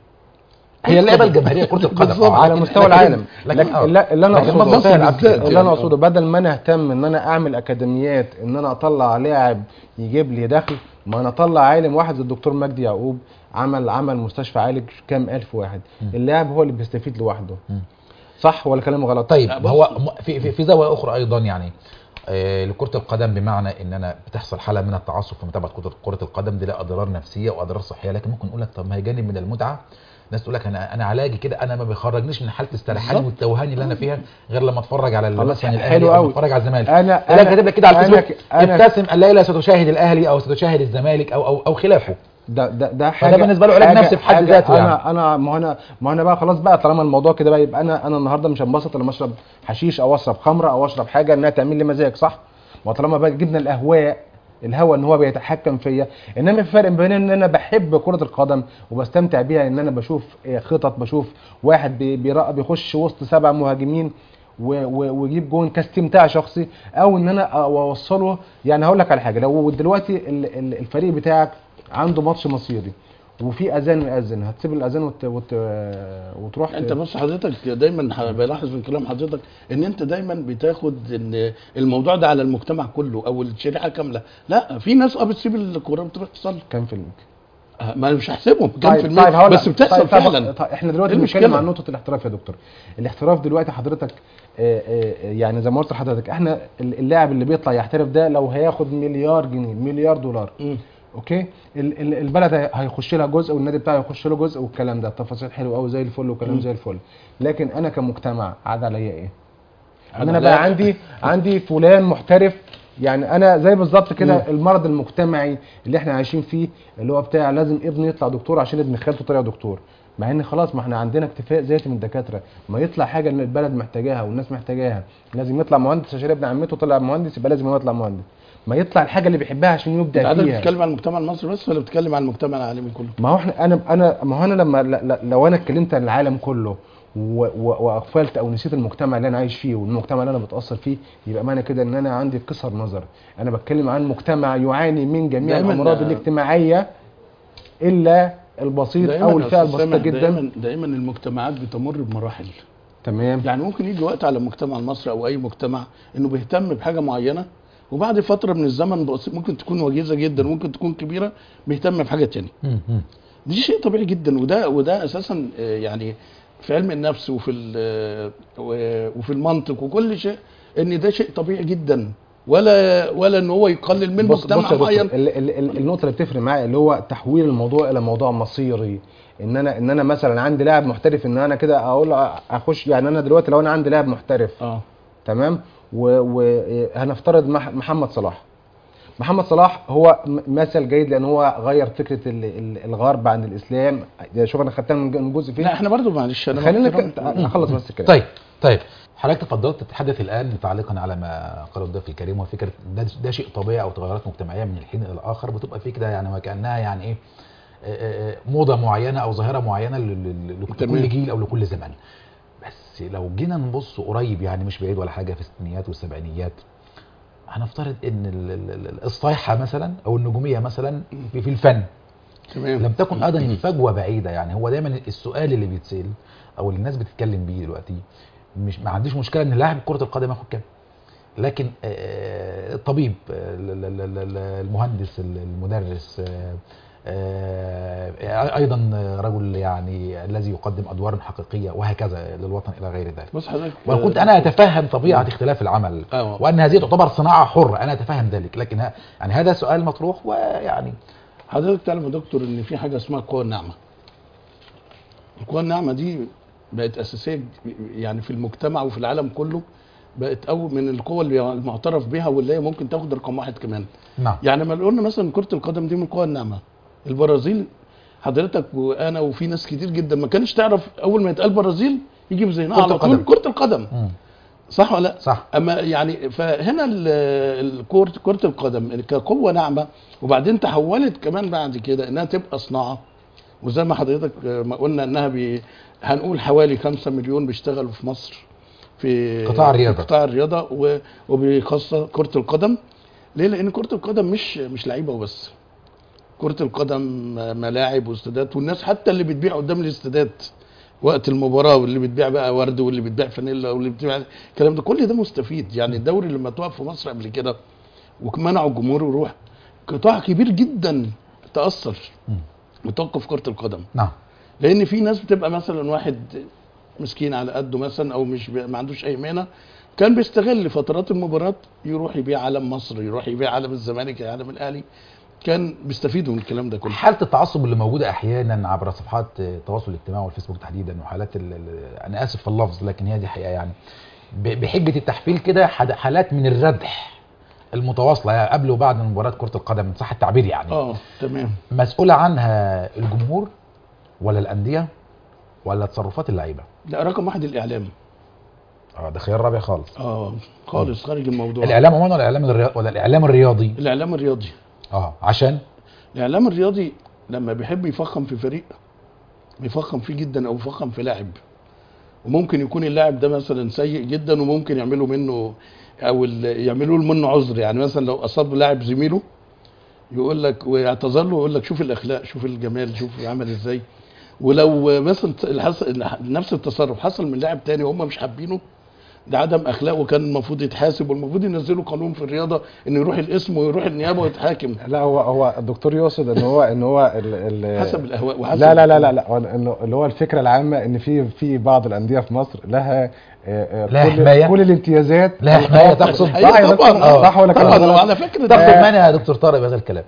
هي اللعبه الجماهيريه كره القدم بالظبط. آه، على لكن- مستوى لكن- العالم. لكن لكن آه. اللي اللي انا لكن اقصده مصر بالذات بالذات اللي انا يعني. اقصده بدل ما انا اهتم ان انا اعمل اكاديميات ان انا اطلع لاعب يجيب لي دخل، ما انا اطلع عالم واحد زي الدكتور مجدي يعقوب عمل عمل مستشفى عالج كام الف واحد. اللاعب هو اللي بيستفيد لوحده. م. صح ولا كلام غلط؟ طيب لا، بص. هو م- في في, في زاويه اخرى ايضا يعني آه لكره القدم، بمعنى ان انا بتحصل حاله من التعصب في متابعه كره كره القدم، دي لها اضرار نفسيه واضرار صحيه، لكن ممكن نقول لك طب ما هي جانب من المتعه. ناس تقول لك انا انا علاجي كده، انا ما بيخرجنيش من حاله الاسترحال بالظبط. والتوهان اللي انا فيها غير لما اتفرج على ال- خلاص، مثلا حلو الاهلي او قوي. اتفرج على الزمالك. أنا- انا أنا- كاتب لك كده على أنا الفيسبوك ك- أنا- ابتسم الليله ستشاهد الاهلي او ستشاهد الزمالك او او او خلافه. ده ده ده فده حاجه بالنسبة له علاج حاجة- نفسي في حد حاجة ذاته يعني. انا انا ما هو انا ما هو انا بقى خلاص بقى طالما الموضوع كده بقى، يبقى انا انا النهارده مش هنبسط لما اشرب حشيش او اشرب خمره او اشرب حاجه انها تعمل لي مزاج، صح؟ ما طالما بقى جبنا الاهواء، الهوى ان هو بيتحكم فيا. انما في فرق بين ان انا بحب كره القدم وبستمتع بيها، ان انا بشوف آه، خطط، بشوف واحد بي- بيرا- بيخش وسط سبع مهاجمين و- و- ويجيب جون كاستمتاع شخصي، او ان انا اوصله. يعني هقول لك على حاجه، لو دلوقتي ال- ال- الفريق بتاعك عنده ماتش مصيري وفي اذان يأذن، هتسيب الاذان وت... وت... وتروح انت بص حضرتك دايما ح- بلاحظ من كلام حضرتك ان انت دايما بتاخد ان الموضوع ده على المجتمع كله او الشريحه كامله. لا، في ناس اه بتسيب الكوره بتروح تصلي. كام في المية؟ آه، ما أنا مش هحسبهم كام في المية، هقول لك. بس بتحصل طيب فعلا. طيب احنا دلوقتي إيه بنتكلم المشكلة؟ عن نقطه الاحتراف يا دكتور. الاحتراف دلوقتي حضرتك آه، آه، يعني زي ما قلت لحضرتك، احنا اللاعب اللي بيطلع يحترف ده لو هياخد مليار جنيه مليار دولار، مم. اوكي، ال- ال- البلد هي- هيخش لها جزء والنادي بتاعه هيخش له جزء والكلام ده تفاصيل حلوه قوي زي الفل وكلام مم. زي الفل. لكن انا كمجتمع عاد عليا ايه؟ ان عاد انا عليا- بقى عندي عندي فلان محترف. يعني انا زي بالظبط كده مم. المرض المجتمعي اللي احنا عايشين فيه، اللي هو بتاع لازم ابني يطلع دكتور عشان ابن خالته طلع دكتور، مع ان خلاص ما احنا عندنا اكتفاء ذاتي من الدكاتره. ما يطلع حاجه ان البلد محتاجاها والناس محتاجاها، لازم يطلع مهندس عشان ابن عمته طلع مهندس يبقى لازم هو يطلع مهندس. ما يطلع الحاجه اللي بيحبها عشان انت يبدع حضرتك فيها. بتتكلم عن المجتمع المصري بس ولا بتتكلم عن المجتمع العالمي كله؟ ما هو احنا انا انا ما هو انا لما ل- ل- لو انا اتكلمت عن العالم كله و- و- واغفلت او نسيت المجتمع اللي انا عايش فيه والمجتمع اللي انا بتاثر فيه، يبقى معنى كده ان انا عندي قصر نظر. انا بتكلم عن مجتمع يعاني من جميع دايماً الامراض آه. الاجتماعيه الا البسيط دايما او يا الفئه أستاذ البسيطه سامح، جدا. دايما دايما المجتمعات بتمر بمراحل. تمام. يعني ممكن يجي وقت على المجتمع المصري او اي مجتمع انه بيهتم بحاجه معينه، وبعد فتره من الزمن بسيط ممكن تكون وجيزه جدا ممكن تكون كبيره بيهتم بحاجه تانية. مم. مم. دي شيء طبيعي جدا، وده وده اساسا آه، يعني في علم النفس وفي ال- و- وفي المنطق وكل شيء ان ده شيء طبيعي جدا، ولا ولا ان هو يقلل من بص مجتمع بص يا دكتور، معين. ال- ال- ال- النقطه اللي بتفرق معايا اللي هو تحويل الموضوع الى موضوع مصيري. ان انا ان انا مثلا عندي لاعب محترف، ان انا كده اقول اخش. يعني انا دلوقتي لو انا عندي لاعب محترف اه تمام، وهنفترض محمد صلاح. محمد صلاح هو م- مثل جيد لان هو غير فكره ال- ال- الغرب عن الاسلام. يعني شوف انا خدتها من ج- من جزء فين. لا احنا برضو معلش انا خلينا محترم. ك- اخلص بس كده. طيب طيب حضرتك تفضلت تتحدث الان تعليقا على ما قاله الضيف الكريم، وفكره ده, ده شيء طبيعي او تغيرات مجتمعيه من الحين الى الاخر بتبقى في كده يعني وكانها يعني ايه آه، آه، موضه معينه او ظاهره معينه ل- ل- ل- تمام. لكل جيل او لكل زمان. بس لو جينا نبص قريب يعني مش بعيد ولا حاجه في الستينيات والسبعينيات، هنفترض ان ال- ال- ال- الصيحه مثلا او النجوميه مثلا في في الفن تمام. لم تكن ايضا الفجوه بعيده. يعني هو دايما السؤال اللي بيتسال او اللي الناس بتتكلم بيه دلوقتي، مش ما عنديش مشكله ان لاعب كره القدم ياخد كام، لكن آه، الطبيب، آه، ال- ال- ال- ال- المهندس، المدرس، آه، آه، ايضا رجل يعني الذي يقدم ادوار حقيقيه وهكذا للوطن الى غير ذلك. بص حضرتك، وكنت انا اتفهم طبيعه اختلاف العمل آه. وان هذه تعتبر صناعه حره، انا اتفهم ذلك، لكن ها يعني هذا سؤال مطروح. ويعني حضرتك تعلم يا دكتور ان في حاجه اسمها القوى الناعمه. القوى الناعمه دي بقت اساسيه يعني في المجتمع وفي العالم كله، بقت أو من القوى اللي المعترف بها واللي هي ممكن تاخد رقم واحد كمان. نعم. يعني لما قلنا مثلا كره القدم دي من القوى الناعمه، البرازيل حضرتك وانا وفي ناس كتير جدا ما كانش تعرف اول ما يتقال برازيل يجي في ذهنها على طول كره القدم. مم. صح ولا لا؟ صح. اما يعني فهنا الكره كره القدم كقوه ناعمه، وبعدين تحولت كمان بعد كده انها تبقى صناعه. وزي ما حضرتك ما قلنا انها بي هنقول حوالي خمسة مليون بيشتغلوا في مصر في قطاع الرياضه قطاع الرياضه وبخاصه كره القدم. ليه؟ لان كره القدم مش مش لعيبه وبس. كره القدم ملاعب واستادات، والناس حتى اللي بتبيع قدام الاستادات وقت المباراه، واللي بتبيع بقى ورد، واللي بتبيع فانيلا، واللي بتبيع الكلام ده، كل ده مستفيد. يعني الدوري لما توقف في مصر قبل كده ومنعوا الجمهور يروح، قطاع كبير جدا تاثر متوقف كره القدم. نعم. لان في ناس بتبقى مثلا واحد مسكين على قده مثلا، او مش ما عندوش اي مهنه، كان بيستغل فترات المباراه يروح يبيع علم مصر، يروح يبيع علم الزمالك، علم الاهلي، كان بيستفيدوا من الكلام ده كله. حاله التعصب اللي موجوده احيانا عبر صفحات التواصل الاجتماعي والفيسبوك تحديدا، وحالات ال ال انا اسف في اللفظ لكن هي دي حقيقه، يعني بحجه التحفيل كده حالات من الردح المتواصله يعني قبل وبعد مباراه كره القدم، ان صح التعبير يعني. اه تمام. مسؤوله عنها الجمهور ولا الانديه ولا تصرفات اللعيبه؟ لا، رقم واحد الاعلام. اه ده خيار رابع خالص. اه خالص م. خارج الموضوع. الاعلام عموما ولا الاعلام الرياضي ولا الاعلام الرياضي؟ الاعلام الرياضي. اه عشان الاعلام الرياضي لما بيحب يفخم في فريق بيفخم فيه جدا، او يفخم في لاعب، وممكن يكون اللاعب ده مثلا سيء جدا، وممكن يعملوا منه او يعملوا له منه عذر. يعني مثلا لو اصاب لاعب زميله يقول لك ويعتذر له ويقول لك شوف الاخلاق، شوف الجمال، شوف عمل ازاي. ولو مثلا نفس التصرف حصل من لاعب تاني وهم مش حابينه، ده عدم اخلاق، وكان المفروض يتحاسب، والمفروض ينزلوا قانون في الرياضه انه يروح الاسم ويروح النيابه ويتحاكم. لا هو هو الدكتور يقصد ان هو ان هو ال ال حسب الاهواء وحسب لا لا لا لا, لا انه اللي هو الفكره العامه ان في في بعض الانديه في مصر لها لها كل حماية. كل الامتيازات لها حمايه تقصد. طبعا صح ولا طبعا. وعلى فكره تقصد منها يا دكتور طارق بهذا الكلام؟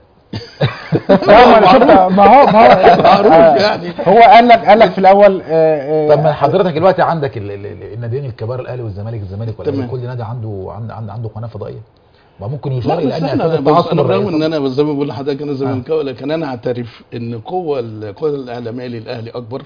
ما هو ما هو معروف يعني. هو قال لك قال لك في الاول طب ما حضرتك دلوقتي عندك الناديين الكبار الاهلي والزمالك، الزمالك ولا كل نادي عنده عنده عنده قناه فضائيه، ما ممكن يشار الى ان انا رغم ان انا زي ما بقول لحضرتك انا زملكاوي، لكن انا اعترف ان قوه القوه الاعلاميه للاهلي اكبر،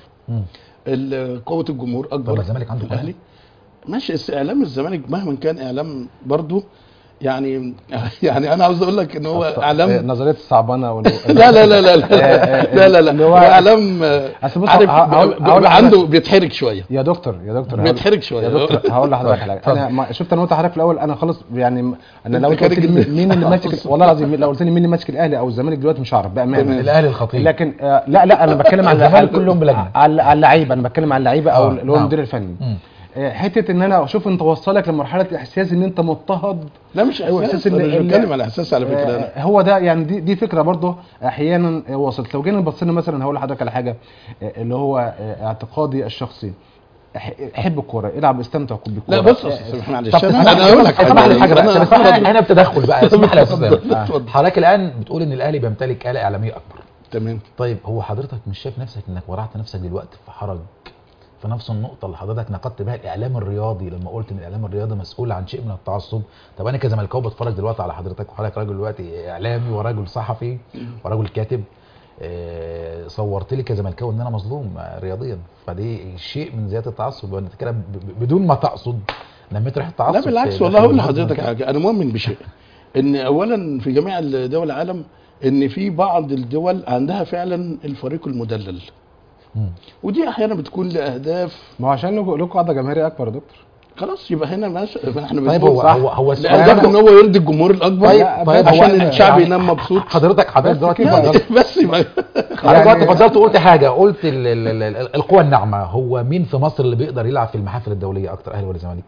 قوه الجمهور اكبر. طب الزمالك عنده الاهلي ماشي، اعلام الزمالك مهما كان اعلام برضه يعني يعني انا عاوز اقول لك ان هو اعلام نظريه الصعبانه. لا لا لا لا لا لا لا هو اعلام عارف عنده بيتحرك شويه يا دكتور يا دكتور بيتحرك شويه يا دكتور هقول لحضرتك حاجه. انا شفت انا وانت حضرتك في الاول انا خلاص يعني انا لو قلت لي مين اللي ماسك والله العظيم لو قلت لي مين اللي ماسك الاهلي او الزمالك دلوقتي مش هعرف بامانه. الاهلي الخطيب. لكن لا لا انا بتكلم عن الزمالك كلهم بلجنه على اللعيبه، انا بتكلم عن اللعيبه او اللي هو المدير الفني. حته ان انا اشوف انت وصلك لمرحله احساس ان انت مضطهد. لا مش احساس، انا مش بتكلم على احساس على فكره. أنا. هو ده يعني دي دي فكره برضه احيانا وصلت. لو جينا بصينا مثلا هقول لحضرتك على حاجه اللي هو اعتقادي الشخصي، احب الكوره، العب استمتع بالكوره. لا بص معلش انا هقول لك حاجه هنا بتدخل بقى. اسمح لي يا استاذ. حضرتك الان بتقول ان الاهلي بيمتلك آلة اعلاميه اكبر. تمام. طيب هو حضرتك مش شايف نفسك انك ورعت نفسك دلوقتي في حرج في نفس النقطة اللي حضرتك نقدت بها الإعلام الرياضي لما قلت إن الإعلام الرياضي مسؤول عن شيء من التعصب؟ طب أنا كزملكاوي بتفرج دلوقتي على حضرتك، وحضرتك راجل دلوقتي إعلامي وراجل صحفي وراجل كاتب، اه صورت لي كزملكاوي إن أنا مظلوم رياضيا، فدي شيء من زيادة التعصب، وأنت كده بدون ما تقصد نميت ريحة التعصب. لا بالعكس والله. هقول لحضرتك حاجة، أنا مؤمن بشيء إن أولا في جميع دول العالم إن في بعض الدول عندها فعلا الفريق المدلل. مم. ودي احيانا بتكون لاهداف، ما هو عشان له قاعده جماهيريه اكبر يا دكتور. خلاص يبقى هنا ماشي احنا طيب هو هو هو الهدف ان هو يرضي الجمهور الاكبر. طيب طيب عشان الشعب يعني ينام مبسوط. حضرتك حضرتك دلوقتي بس يبقى حضرتك فضلت قلت حاجه، قلت القوى الناعمه، هو مين في مصر اللي بيقدر يلعب في المحافل الدوليه اكتر، اهلي ولا زمالك؟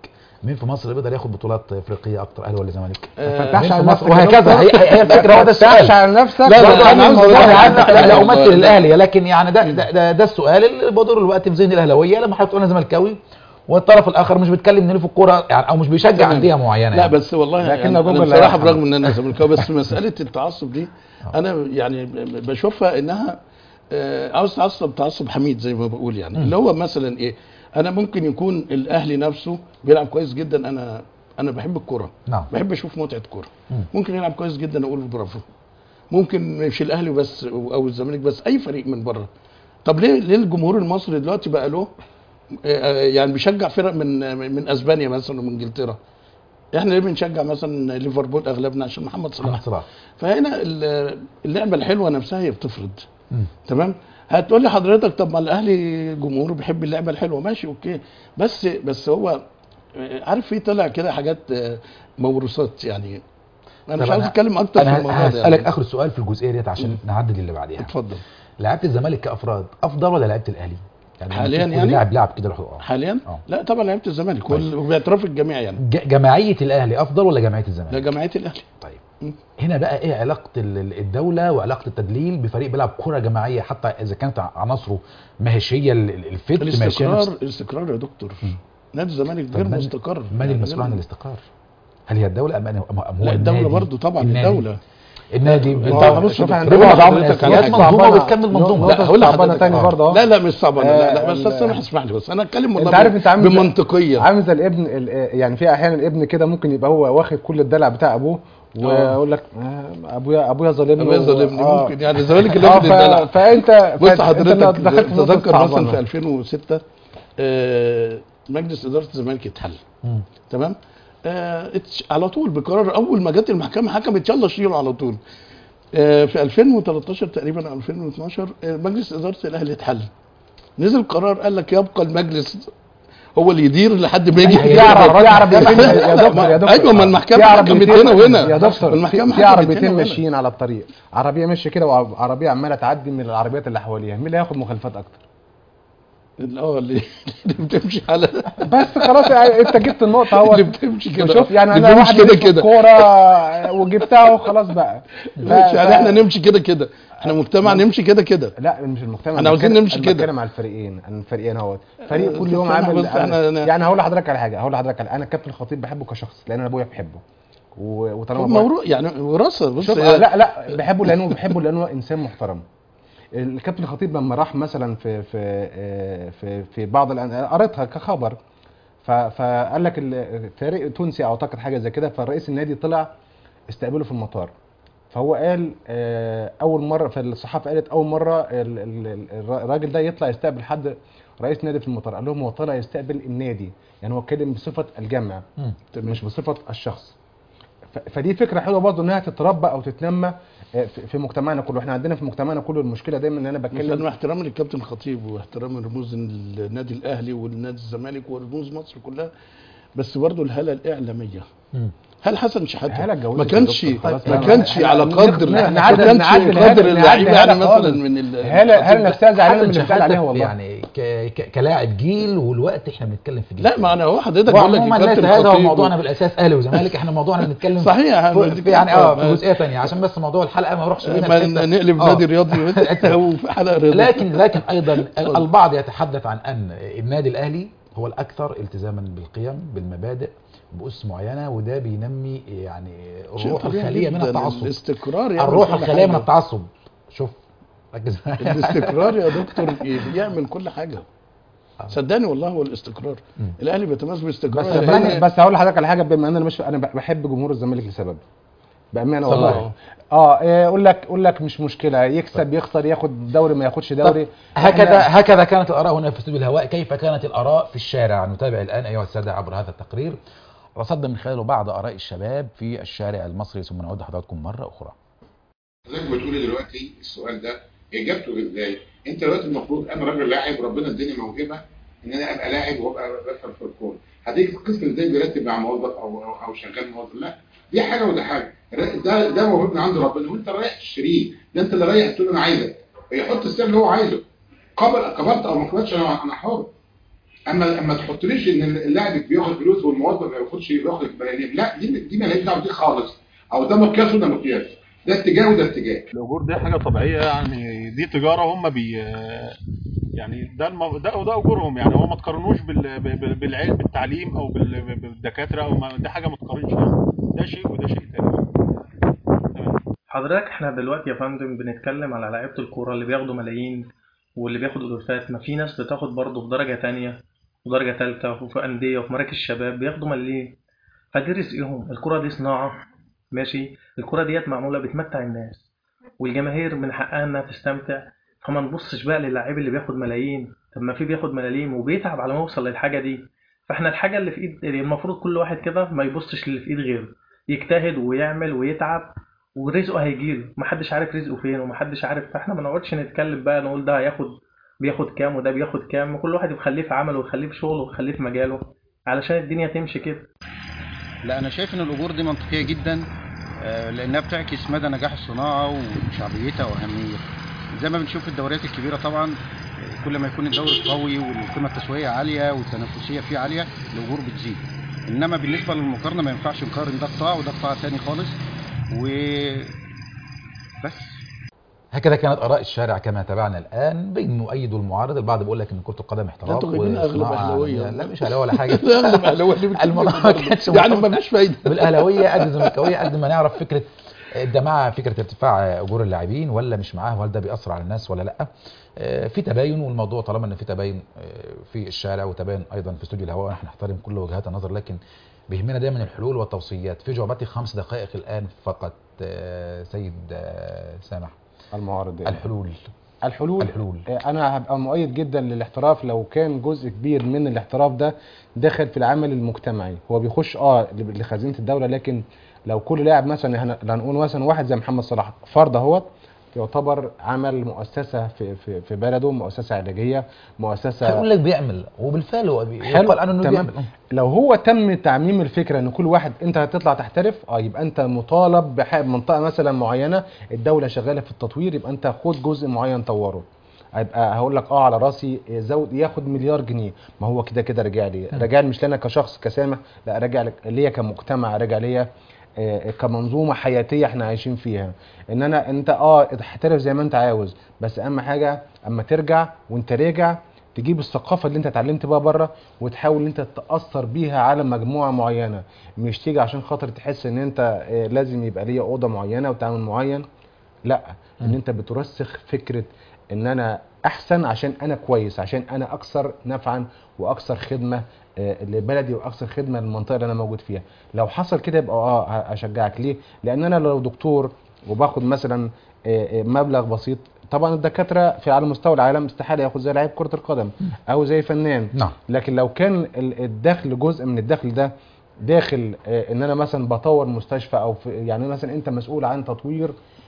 مين في مصر بيقدر ياخد بطولات افريقيه اكتر، اهلي ولا زمالك؟ فتحش على نفسك وهكذا. هي هي الفكره، هو ده السؤال. فتحش على نفسك. لا لا انا الموضوع لا لا امثل الاهلي، لكن يعني ده ده, ده, ده السؤال اللي بدور الوقت في ذهن الاهلاويه لما حضرتك تقول انا زملكاوي والطرف الاخر مش بيتكلم منين في الكوره يعني، او مش بيشجع انديه معينه. لا يعني. بس والله لكن يعني أنا انا بصراحه برغم ان انا زملكاوي بس مساله التعصب دي انا يعني بشوفها انها آه عاوز تعصب تعصب حميد زي ما بقول يعني م. اللي هو مثلا ايه، انا ممكن يكون الاهلي نفسه بيلعب كويس جدا، انا انا بحب الكوره، نعم. بحب اشوف متعه كوره، ممكن يلعب كويس جدا اقول برافو، ممكن مش الاهلي بس او الزمالك بس، اي فريق من بره. طب ليه ليه الجمهور المصري دلوقتي بقى له يعني بيشجع فرق من من اسبانيا مثلا ومن انجلترا؟ احنا ليه بنشجع مثلا ليفربول اغلبنا عشان محمد صلاح. محمد صلاح. فهنا اللعبه الحلوه نفسها هي بتفرض. م. تمام. هتقول لي حضرتك طب ما الاهلي جمهوره بيحب اللعبه الحلوه، ماشي اوكي، بس بس هو عارف في طلع كده حاجات موروثات يعني. انا مش عاوز اتكلم اكتر في الموضوع ده. هسالك يعني. اخر سؤال في الجزئيه ديت عشان م. نعدل اللي بعديها. اتفضل. لعيبه الزمالك كافراد افضل ولا لعيبه الاهلي؟ يعني حاليا يعني لاعب لاعب كده لوحده. حاليا أوه. لا طبعا لعيبه الزمالك وباعتراف الجميع يعني. جماعيه الاهلي افضل ولا جماعيه الزمالك؟ لا جماعيه الاهلي. طيب م. هنا بقى ايه علاقه الدوله وعلاقه التدليل بفريق بيلعب كره جماعيه حتى اذا كانت عناصره ما هيش هي الفت؟ الاستقرار الاستقرار يا دكتور. نادي الزمالك غير مستقر. من يعني المسؤول عن الاستقرار؟ هل هي الدوله ام ام هو لا الدوله برضه طبعا النادي. الدوله النادي انت بص شوف احنا ربع من الاساسيات منظومه بتكمل منظومه. لا هقول لحضرتك تاني برضه. لا لا مش صعبه. لا لا بس انا اسمح لي بس انا اتكلم والله. انت عارف انت عامل بمنطقيه، عامل زي الابن يعني في احيانا الابن كده ممكن يبقى هو واخد كل الدلع بتاع ابوه ويقول لك ابويا ابويا ظالمني ابويا ظالمني ممكن يعني الزمالك اللي واخد الدلع. فانت بص حضرتك تذكر مثلا في ألفين وستة مجلس اداره الزمالك اتحل تمام آه على طول بقرار اول ما جت المحكمه حكمت يلا شيله على طول. آه في ألفين وتلتاشر تقريبا او ألفين واتناشر آه مجلس اداره الاهلي اتحل، نزل قرار قال لك يبقى المجلس هو اللي يدير لحد ما يجي يعرف يعرف يا دكتور يا دكتور ايوه ما المحكمه حكمت هنا وهنا يا دكتور. المحكمه في عربيتين ماشيين على الطريق، عربيه ماشيه كده وعربيه عماله تعدي من العربيات اللي حواليها، مين اللي هياخد مخالفات اكتر؟ اه اللي بتمشي على بس خلاص انت جبت النقطه اهو اللي بتمشي كده. شوف يعني انا واحد كده كده كوره وجبتها وخلاص بقى. يعني احنا نمشي كده كده، احنا مجتمع نمشي كده كده. لا مش المجتمع، احنا عاوزين نمشي كده. بتكلم على الفريقين، الفريقين اهوت فريق كل يوم عامل يعني. هقول لحضرتك على حاجه، هقول لحضرتك على انا الكابتن الخطيب بحبه كشخص لان انا ابويا بحبه وطالما موروث يعني وراثه. بص لا لا بحبه لانه بحبه لانه انسان محترم. الكابتن الخطيب لما راح مثلا في في في في بعض قريتها كخبر فقال لك الفريق تونسي اعتقد حاجه زي كده، فالرئيس النادي طلع استقبله في المطار، فهو قال اول مره في الصحافه قالت اول مره الراجل ده يطلع يستقبل حد رئيس نادي في المطار، قال لهم هو طلع يستقبل النادي يعني هو اتكلم بصفه الجمع مش بصفه الشخص. فدي فكره حلوه برضه انها تتربى او تتنمى في مجتمعنا كله. احنا عندنا في مجتمعنا كله المشكله دايما ان انا بتكلم مع احترامي للكابتن الخطيب واحترام رموز النادي الاهلي والنادي الزمالك ورموز مصر كلها، بس برضه الهاله الاعلاميه م. هل حسن شحاته ما كانش ما كانش على قدر ما كانش قدر اللعيبه يعني مثلا من الهاله الهاله نفسها زعلانه من اللي بتاع عليها والله يعني كلاعب جيل، والوقت احنا بنتكلم في جيل. لا ما انا هو حضرتك بقول لك الكابتن هذا هو موضوعنا بالاساس اهلي وزمالك، احنا موضوعنا بنتكلم صحيح يعني اه في جزئيه ثانيه عشان بس موضوع الحلقه ما يروحش بينا نقلب نادي رياضي او في حلقه رياضيه. لكن لكن ايضا البعض يتحدث عن ان النادي الاهلي هو الاكثر التزاما بالقيم بالمبادئ بأس معينه، وده بينمي يعني الروح الخاليه من التعصب. الاستقرار يعني الروح الخاليه من التعصب. شوف ركز الاستقرار يا دكتور بيعمل كل حاجه صدقني والله. هو الاستقرار الاهلي بيتميز بالاستقرار. بس بس هقول لحضرتك على حاجه، بما ان انا مش انا بحب جمهور الزمالك لسبب بامانه والله. اه اقول لك اقول لك مش مشكله يكسب يخسر ياخد دوري ما ياخدش دوري. هكذا هكذا كانت الاراء هنا في استوديو الهواء. كيف كانت الاراء في الشارع؟ نتابع الان ايها الساده عبر هذا التقرير رصدنا من خلاله بعض اراء الشباب في الشارع المصري، ثم نعود لحضراتكم مره اخرى. حضرتك بتقولي دلوقتي السؤال ده اجابته ازاي؟ انت دلوقتي المفروض انا راجل لاعب وربنا اداني موهبه ان انا ابقى لاعب وابقى بفهم في الكوره، هديك القسم ازاي بيرتب مع موظف او او, أو شغال موظف؟ لا دي حاجه وده حاجه، ده ده موهبه عند ربنا وانت رايح تشتريه، ده انت اللي رايح تقول انا عايزك، يحط السعر اللي هو عايزه، قبل قبلت او ما قبلتش انا انا حر. اما اما تحطليش ان اللاعب بياخد فلوس والموظف ما بياخدش بياخد ملايين، لا دي دي مالهاش دعوه بيه خالص، او ده مقياس وده مقياس، ده اتجاه وده اتجاه. الاجور دي حاجه طبيعيه، يعني دي تجاره هم بي يعني ده الم... ده وده اجورهم، يعني هو ما تقارنوش بال... بال- بالعلم بالتعليم او بال... بالدكاتره، او ما... ده حاجه ما تقارنش، ده شيء وده شيء تاني. تمام. حضرتك احنا دلوقتي يا فندم بنتكلم على لعيبة الكورة اللي بياخدوا ملايين واللي بياخد ألوفات. ما في ناس بتاخد برضه في درجة تانية ودرجة تالتة وفي أندية وفي مراكز شباب بياخدوا ملايين، فدي رزقهم. الكورة دي صناعة، ماشي. الكورة ديت معمولة بتمتع الناس والجماهير من حقها انها تستمتع، فما نبصش بقى للاعب اللي بياخد ملايين. طب ما في بياخد ملايين وبيتعب على ما يوصل للحاجة دي. فاحنا الحاجة اللي في ايد المفروض كل واحد كده ما يبصش للي في ايد غيره، يجتهد ويعمل ويتعب ورزقه هيجيله. محدش عارف رزقه فين ومحدش عارف، فاحنا ما نقعدش نتكلم بقى نقول ده هياخد بياخد كام وده بياخد كام. كل واحد يخليه في عمله ويخليه في شغله ويخليه في مجاله علشان الدنيا تمشي كده. لا انا شايف ان الاجور دي منطقيه جدا، آه، لانها بتعكس مدى نجاح الصناعه وشعبيتها واهميتها. زي ما بنشوف في الدوريات الكبيره طبعا، آه، كل ما يكون الدوري قوي والقيمه التسويقيه عاليه والتنافسيه فيه عاليه الاجور بتزيد. انما بالنسبه للمقارنه ما ينفعش نقارن ده قطاع وده قطاع ثاني خالص وبس. هكذا كانت آراء الشارع كما تابعنا الآن، بين مؤيد والمعارض. البعض بيقول لك إن كرة القدم احتراف انتوا جايبين اغلب وصناعة اهلاويه. عالمية. لا مش أهلاوية ولا حاجة. اغلب اهلاويه الموضوع ما كانش يعني ما فيش فايده بالأهلاوية قد الزملكاوية، قد ما نعرف فكرة ده مع فكرة ارتفاع أجور اللاعبين ولا مش معاه، وهل ده بيأثر على الناس ولا لا. في تباين، والموضوع طالما ان في تباين في الشارع وتباين ايضا في استوديو الهواء، نحن نحترم كل وجهات النظر، لكن بيهمنا دايما الحلول والتوصيات. في جواباتي خمس دقائق الآن فقط سيد سامح. المعارض يعني. الحلول الحلول الحلول انا هبقى مؤيد جدا للاحتراف لو كان جزء كبير من الاحتراف ده داخل في العمل المجتمعي. هو بيخش اه لخزينه الدوله، لكن لو كل لاعب مثلا هنقول مثلا واحد زي محمد صلاح فرض اهوت يعتبر عمل مؤسسه في في في بلده، مؤسسه علاجيه، مؤسسه هيقول لك بيعمل، وبالفعل هو بيقال عنه انه بيعمل. لو هو تم تعميم الفكره ان كل واحد انت هتطلع تحترف، اه يبقى انت مطالب بمنطقه مثلا معينه الدوله شغاله في التطوير، يبقى انت خد جزء معين طوره. هيبقى هقول لك اه على راسي زود ياخد مليار جنيه، ما هو كده كده راجع لي، راجع لي مش لنا كشخص كسامح، لا راجع ليا كمجتمع، راجع ليا آه كمنظومه حياتيه احنا عايشين فيها. ان انا انت اه تحترف زي ما انت عاوز، بس اهم حاجه اما ترجع وانت راجع تجيب الثقافه اللي انت اتعلمت بيها بره وتحاول انت تاثر بيها على مجموعه معينه، مش تيجي عشان خاطر تحس ان انت آه لازم يبقى ليا اوضه معينه وتعامل معين. لا، ان انت بترسخ فكره ان انا احسن عشان انا كويس، عشان انا اكثر نفعا واكثر خدمه آه لبلدي واكثر خدمه للمنطقه اللي انا موجود فيها. لو حصل كده يبقى اه اشجعك. ليه؟ لان انا لو دكتور وباخد مثلا آه آه مبلغ بسيط، طبعا الدكاتره في على مستوى العالم استحاله ياخد زي لعيب كره القدم او زي فنان. نعم. لكن لو كان الدخل جزء من الدخل ده داخل آه ان انا مثلا بطور مستشفى او في يعني مثلا انت مسؤول عن تطوير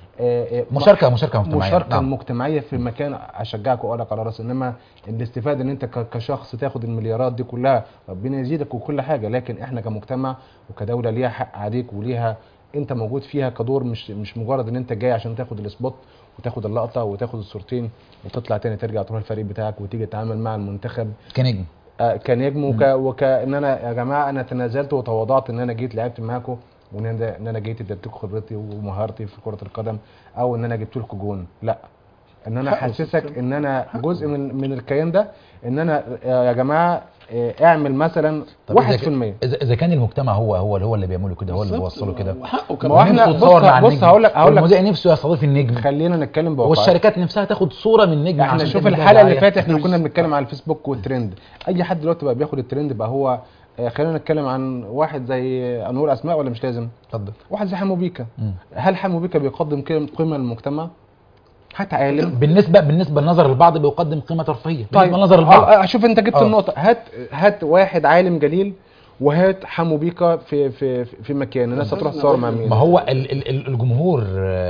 مشاركه مشاركه مجتمعيه مشاركه نعم. مجتمعيه في مكان، اشجعك واقول لك على راسي. انما الاستفاده ان انت كشخص تاخد المليارات دي كلها، ربنا يزيدك وكل حاجه، لكن احنا كمجتمع وكدوله ليها حق عليك وليها انت موجود فيها كدور، مش مش مجرد ان انت جاي عشان تاخد السبوت وتاخد اللقطه وتاخد الصورتين وتطلع تاني ترجع تروح الفريق بتاعك وتيجي تتعامل مع المنتخب كنجم آه كنجم وك وكان انا يا جماعه انا تنازلت وتواضعت ان انا جيت لعبت معاكم، وان انا ان انا جيت اديت لكم خبرتي ومهارتي في كره القدم، او ان انا جبت لكم جون. لا، ان انا احسسك ان انا جزء من من الكيان ده، ان انا يا جماعه اعمل مثلا واحد في المية. اذا اذا كان المجتمع هو هو هو اللي بيعمله كده، هو اللي بيوصله كده، وحقه ما احنا بص بص هقول لك هقول لك المذيع نفسه يستضيف النجم، خلينا نتكلم بواقع، والشركات نفسها تاخد صوره من النجم. احنا شوف الحلقه اللي فاتت احنا كنا بنتكلم على الفيسبوك والترند، اي حد دلوقتي بقى بياخد الترند بقى هو. خلينا نتكلم عن واحد زي نقول اسماء ولا مش لازم؟ اتفضل. واحد زي حمو بيكا، هل حمو بيكا بيقدم قيمه للمجتمع؟ هات عالم بالنسبه بالنسبه لنظر البعض بيقدم قيمه ترفيهيه. طيب بالنسبه لنظر البعض شوف انت جبت أوه. النقطه. هات هات واحد عالم جليل وهات حمو بيكا في في في مكان الناس هتروح تصور مع مين؟ ما هو ال ال الجمهور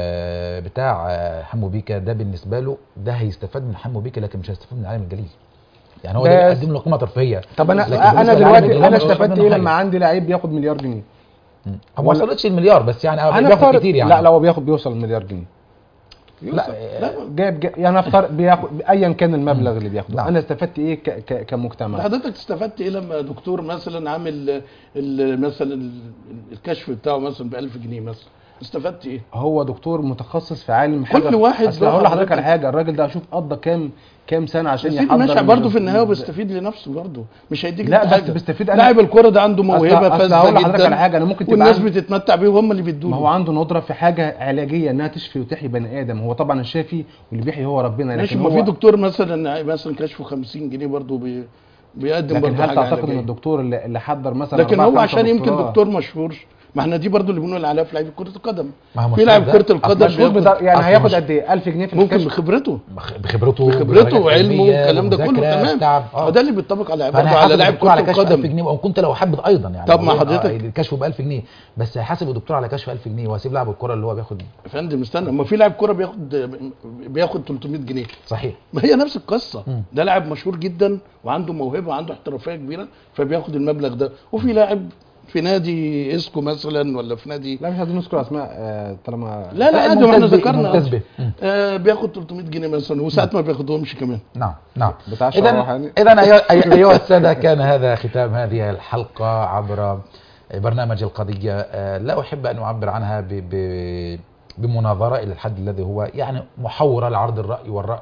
بتاع حمو بيكا ده بالنسبه له ده هيستفاد من حمو بيكا، لكن مش هيستفاد من العالم الجليل. يعني هو ده بيقدم له قيمه ترفيهيه. طب انا انا دلوقتي انا استفدت ايه لما عندي لعيب بياخد مليار جنيه؟ هو ما وصلتش المليار بس يعني أنا بياخد كتير يعني. لا لو بياخد بيوصل المليار جنيه يوسف. لا جايب جايب يعني افترض بياخد ايا كان المبلغ اللي بياخده، نعم. انا استفدت ايه ك- ك- كمجتمع؟ حضرتك استفدت ايه لما دكتور مثلا عامل ال- مثلا ال- الكشف بتاعه مثلا ب ألف جنيه مثلا، استفدت ايه؟ هو دكتور متخصص في عالم حاجه. كل واحد اصل له هقول لحضرتك حضرتك. على حاجه، الراجل ده اشوف قضى كام كام سنه عشان يا سيدي يحضر ماشي برضه في ال- النهايه وبيستفيد لنفسه برضه، مش هيديك لا انت بس حاجه. بيستفيد انا. لاعب الكوره ده عنده موهبه أصل- أصل فاسده هقول لحضرتك على جدا، حاجه، انا ممكن تبقى والناس عندي- بتتمتع بيه وهم اللي بيدوا ما له. هو عنده ندره في حاجه علاجيه انها تشفي وتحيي بني ادم، هو طبعا الشافي واللي بيحيي هو ربنا، ماشي، لكن ما هو في دكتور مثلا مثلا كشفه خمسين جنيه برضه بي بيقدم لكن برضه هل حاجه تعتقد ان علاجيه. الدكتور اللي, اللي حضر مثلا لكن أربعة هو خمسة عشان يمكن دكتوراه- دكتور مشهور، ما احنا دي برضه اللي بنقول عليها في لعيبه كره القدم. ما هو في مشهور لاعب ده كره القدم مشهور بياخد- بدر... يعني أصل هياخد مش- قد ايه ألف جنيه في ممكن الكشف؟ بخبرته بخ- بخبرته بخبرته بدرجات وعلمه علمية والكلام ده كله ومذاكرة، تمام. تعب. آه. فده اللي بيطبق على فانا برضه على هحاسب لاعب الدكتور كره على كشف ألف القدم. جنيه، وان كنت لو حابب ايضا يعني طب ما هو- حضرتك- آه، الكشف ب ألف جنيه، بس هحاسب الدكتور على كشف ألف جنيه وهسيب لاعب الكره اللي هو بياخد. يا فندم استنى، ما في لاعب كوره بياخد بياخد ثلاثمية جنيه، صحيح. ما هي نفس القصه. مم. ده لاعب مشهور جدا وعنده موهبه وعنده احترافيه كبيره فبياخد المبلغ ده، وفي لاعب في نادي اسكو مثلا ولا في نادي لا مش عايزين نذكر اسماء آه، طالما لا لا لا، عادي، ما احنا الممتاز به- ذكرنا الممتاز به. مم. آه بياخد ثلاثمية جنيه مثلا، وساعات ما بياخدهمش كمان. نعم نعم. بتاع اذا الشراح يعني. اذا أيها- ايها الساده، كان هذا ختام هذه الحلقه عبر برنامج القضيه. آه، لا احب ان اعبر عنها ب ب بمناظره الى الحد الذي هو يعني محاوره لعرض الراي والراي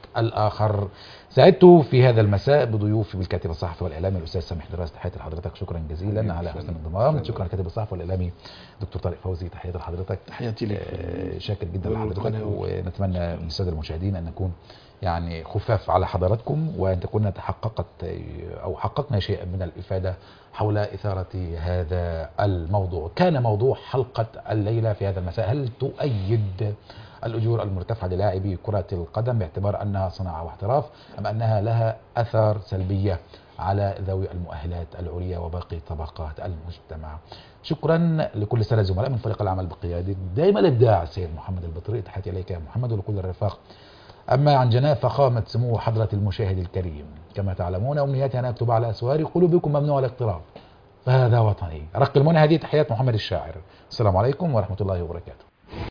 الاخر. سعدت في هذا المساء بضيوفي بالكاتب الصحفي والاعلامي الاستاذ سامح دراس، تحياتي لحضرتك، شكرا جزيلا على حسن الانضمام. شكرا الكاتب الصحفي والاعلامي دكتور طارق فوزي، تحياتي لحضرتك. تحياتي لك. آه، شاكر جدا دور لحضرتك، القناة. ونتمنى من الساده المشاهدين ان نكون يعني خفاف على حضراتكم، وان تكون تحققت او حققنا شيئا من الافاده حول اثاره هذا الموضوع. كان موضوع حلقه الليله في هذا المساء: هل تؤيد الأجور المرتفعة للاعبي كرة القدم باعتبار أنها صناعة واحتراف، أم أنها لها أثار سلبية على ذوي المؤهلات العليا وباقي طبقات المجتمع؟ شكرا لكل السادة الزملاء من فريق العمل بقيادة دائما الإبداع السيد محمد البطري، تحياتي إليك يا محمد ولكل الرفاق. أما عن جناب فخامة سمو حضرة المشاهد الكريم، كما تعلمون أمنياتي أن أكتب على أسوار قلوبكم ممنوع الاقتراب، فهذا وطني. رق المنى. هذه تحيات محمد الشاعر. السلام عليكم ورحمة الله وبركاته.